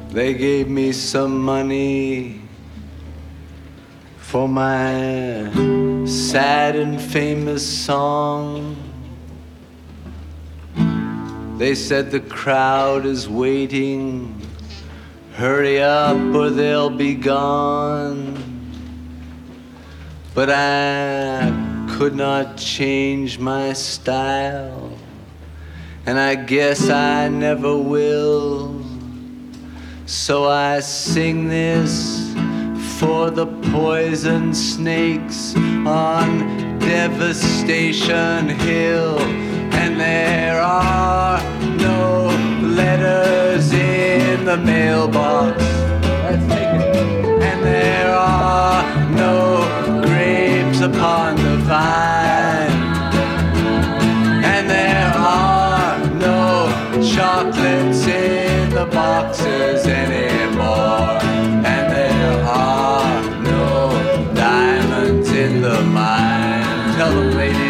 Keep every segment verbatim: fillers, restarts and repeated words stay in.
They gave me some money for my sad and famous song. They said the crowd is waiting, hurry up or they'll be gone. But I could not change my style, and I guess I never will. So I sing this for the poison snakes on Devastation Hill. And there are no letters in the mailbox. Let's take it. And there are no grapes upon the vine. And there are no chocolates in the boxes anymore. And there are no diamonds in the mine. Tell them, ladies.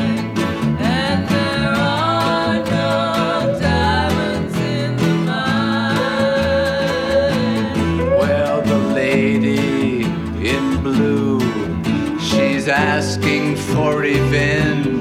Asking for revenge.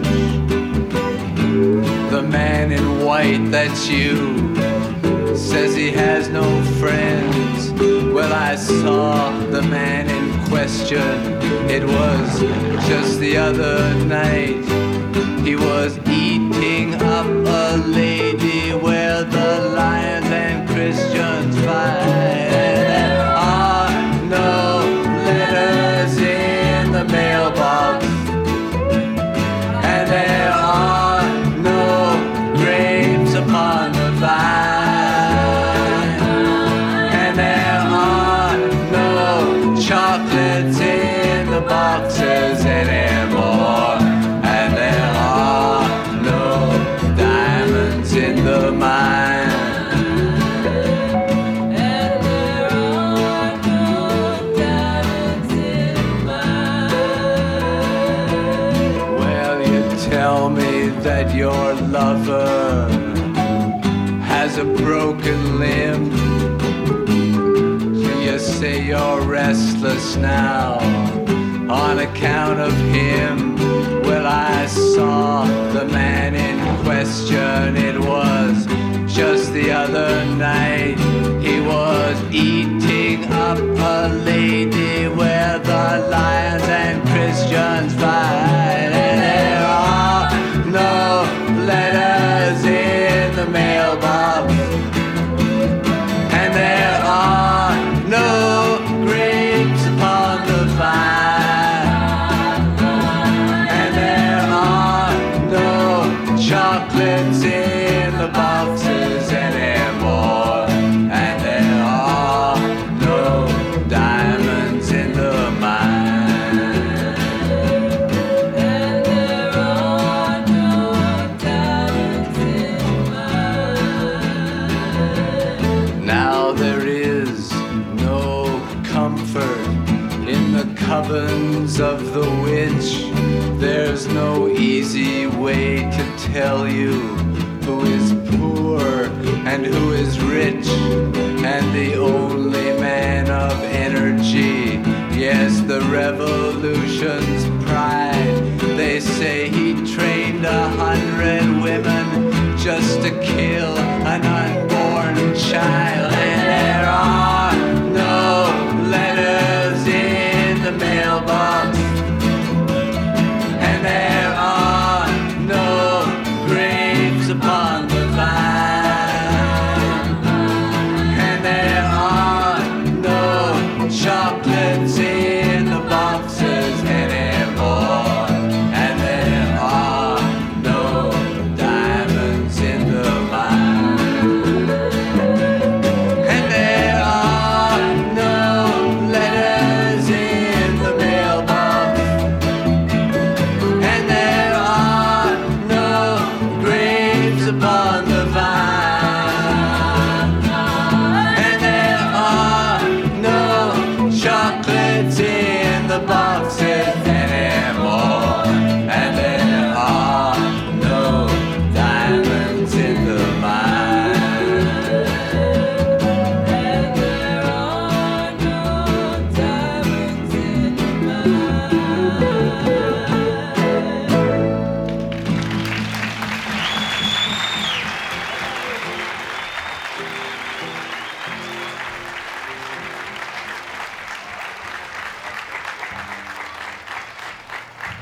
The man in white, that's you, says he has no friends. Well, I saw the man in question. It was just the other night. He was eating up a lady where the lions and Christians fight. There are no letters in the mailbox, and there are no grapes upon the vine, and there are no chocolates in the boxes anymore, and there are no diamonds in the mine. Tell me that your lover has a broken limb. You say you're restless now on account of him. Well, I saw the man in question. It was just the other night. He was eating up a lady where the lions and Christians fight. And there are no letters in the mailbox, and there are no grapes upon the vine, and there are no chocolates in the boxes anymore, and there are no diamonds in the mine. Covens of the witch, there's no easy way to tell you who is poor and who is rich, and the only man of energy, yes, the revolution's